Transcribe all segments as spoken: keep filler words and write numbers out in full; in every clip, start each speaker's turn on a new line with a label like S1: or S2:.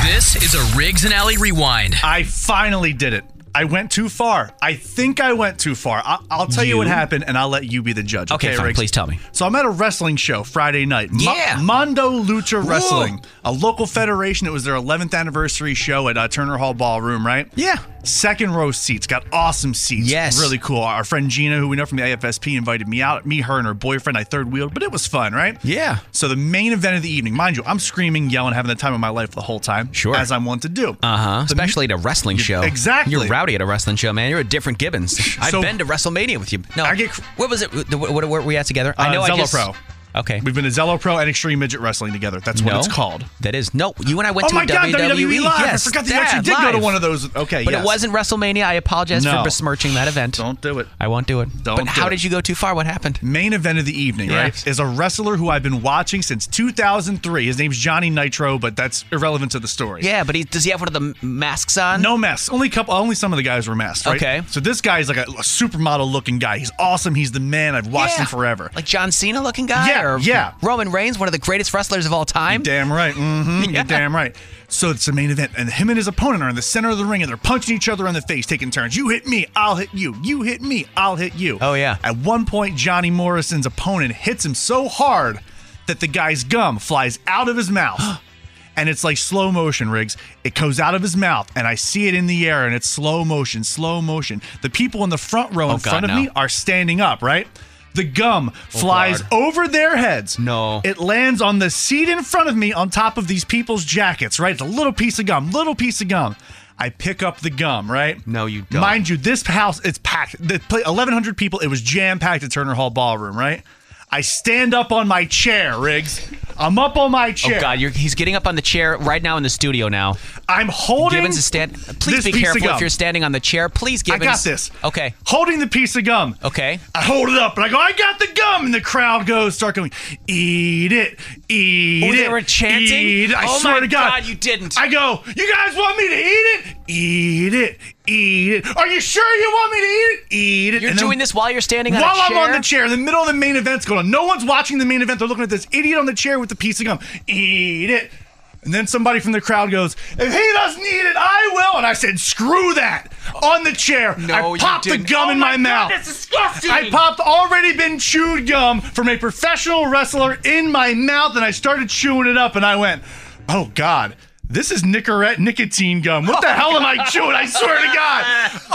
S1: This is a Riggs and Alley Rewind.
S2: I finally did it. I went too far. I think I went too far. I- I'll tell you? you what happened, and I'll let you be the judge.
S1: Okay,
S2: okay
S1: fine.
S2: Riggs?
S1: Please tell me.
S2: So I'm at a wrestling show Friday night.
S1: Yeah.
S2: Ma- Mondo Lucha Wrestling,
S1: Whoa.
S2: a local federation. It was their eleventh anniversary show at uh, Turner Hall Ballroom, right?
S1: Yeah.
S2: Second row seats. Got awesome seats.
S1: Yes.
S2: Really cool. Our friend Gina, who we know from the A F S P, invited me out. Me, her, and her boyfriend. I third wheeled, but it was fun, right?
S1: Yeah.
S2: So the main event of the evening, mind you, I'm screaming, yelling, having the time of my life the whole time.
S1: Sure.
S2: As I'm wont to do.
S1: Uh-huh. Especially at a wrestling show.
S2: Exactly.
S1: You're rowdy at a wrestling show, man. You're a different Gibbons. I've
S2: So-
S1: been to WrestleMania with you. No,
S2: I get-
S1: what was it? What, what were we at together? I
S2: Uh,
S1: know I
S2: Zello
S1: just...
S2: Pro.
S1: Okay.
S2: We've been to Zello Pro and Extreme Midget Wrestling together. That's what
S1: No.
S2: it's called.
S1: That is... No, you and I went
S2: Oh
S1: to
S2: my
S1: a
S2: God,
S1: W W E.
S2: Live.
S1: Yes,
S2: I forgot that you
S1: yeah,
S2: actually did go to
S1: live.
S2: one of those. Okay,
S1: But
S2: yes.
S1: it wasn't WrestleMania. I apologize
S2: No.
S1: for besmirching that event.
S2: Don't do it.
S1: I won't do it.
S2: Don't
S1: But
S2: do
S1: how
S2: it.
S1: did you go too far? What happened?
S2: Main event of the evening,
S1: Yeah.
S2: right, is a wrestler who I've been watching since two thousand three. His name's Johnny Nitro, but that's irrelevant to the story.
S1: Yeah, but he, does he have one of the m- masks on?
S2: No masks. Only couple. Only some of the guys were masked. Right?
S1: Okay.
S2: So this guy's like a, a supermodel looking guy. He's awesome. He's the man. I've watched
S1: Yeah.
S2: him forever.
S1: Like John Cena looking guy?
S2: Yeah,
S1: Or
S2: yeah.
S1: Roman Reigns, one of the greatest wrestlers of all time?
S2: Damn right. Mm-hmm.
S1: Yeah.
S2: You're damn right. So it's the main event, and him and his opponent are in the center of the ring, and they're punching each other in the face, taking turns. You hit me, I'll hit you. You hit me, I'll hit you.
S1: Oh, yeah.
S2: At one point, Johnny Morrison's opponent hits him so hard that the guy's gum flies out of his mouth. And it's like slow motion, Riggs. It goes out of his mouth, and I see it in the air, and it's slow motion, slow motion. The people in the front row in
S1: Oh, God,
S2: front of
S1: no.
S2: me are standing up, right? The gum flies
S1: God.
S2: over their heads.
S1: No.
S2: It lands on the seat in front of me on top of these people's jackets, right? It's a little piece of gum, little piece of gum. I pick up the gum, right?
S1: No, you don't.
S2: Mind you, this house, it's packed. The eleven hundred people, it was jam-packed at Turner Hall Ballroom, right? I stand up on my chair, Riggs. I'm up on my chair.
S1: Oh, God, you're, he's getting up on the chair right now in the studio now.
S2: I'm holding
S1: Gibbons is stand. Please
S2: this
S1: be
S2: piece of
S1: careful
S2: gum.
S1: if you're standing on the chair. Please,
S2: I
S1: Gibbons.
S2: got this.
S1: Okay.
S2: Holding the piece of gum.
S1: Okay.
S2: I hold it up and I go, I got the gum. And the crowd goes, start going, eat it, eat
S1: Oh,
S2: it.
S1: they were chanting?
S2: Eat it. I
S1: Oh,
S2: swear
S1: my
S2: to God.
S1: God, you didn't.
S2: I go, you guys want me to eat it? Eat it, eat it. Are you sure you want me to eat it? Eat it.
S1: You're
S2: And then
S1: doing this while you're standing on
S2: while
S1: a chair?
S2: I'm on the chair, in the middle of the main event's going on. No one's watching the main event. They're looking at this idiot on the chair with the piece of gum. Eat it. And then somebody from the crowd goes, if he doesn't eat it, I will. And I said, screw that. On the chair.
S1: No,
S2: I
S1: you
S2: popped the
S1: didn't.
S2: gum
S1: Oh
S2: in
S1: my
S2: my,
S1: God,
S2: mouth.
S1: that's disgusting.
S2: I popped already been chewed gum from a professional wrestler in my mouth, and I started chewing it up, and I went, oh, God. This is Nicorette nicotine gum. What the
S1: Oh,
S2: hell
S1: God.
S2: am I chewing? I swear to God.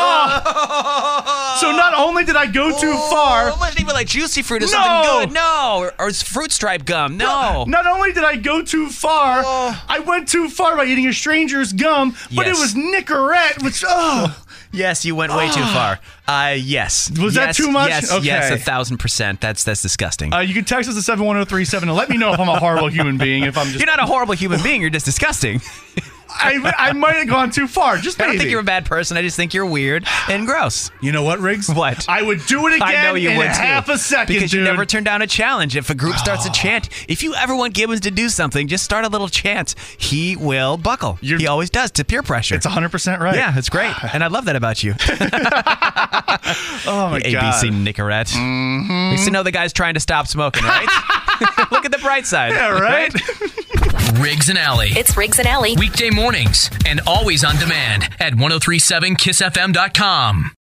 S2: Oh. So not only did I go too far.
S1: Oh, it wasn't even like Juicy Fruit or
S2: No.
S1: something good. No. Or, or Fruit Stripe gum. No.
S2: Not only did I go too far,
S1: Oh.
S2: I went too far by eating a stranger's gum, but
S1: Yes.
S2: it was Nicorette, which, oh.
S1: Yes, you went way too far. Uh, yes.
S2: Was that
S1: Yes,
S2: too much?
S1: Yes,
S2: Okay.
S1: yes, a thousand percent. That's that's disgusting.
S2: Uh, you can text us at seven one zero three seven and let me know if I'm a horrible human being. If I'm just,
S1: You're not a horrible human being. You're just disgusting.
S2: I, I might have gone too far. Just
S1: I
S2: maybe.
S1: don't think you're a bad person. I just think you're weird and gross.
S2: You know what, Riggs?
S1: What?
S2: I would do it again
S1: I know you
S2: in
S1: would
S2: half
S1: too.
S2: a second,
S1: because
S2: dude.
S1: you never turn down a challenge. If a group starts a chant, if you ever want Gibbons to do something, just start a little chant. He will buckle.
S2: You're-
S1: he always does to peer pressure.
S2: It's one hundred percent right.
S1: Yeah, it's great, and I love that about you.
S2: Oh, my
S1: A B
S2: God.
S1: C Nicorette. Mm-hmm. At least you know the guy's trying to stop smoking, right? Look at the bright side.
S2: Yeah, right?
S1: Riggs and Alley.
S3: It's Riggs and Alley.
S1: Weekday mornings and always on demand at ten thirty-seven kiss f m dot com.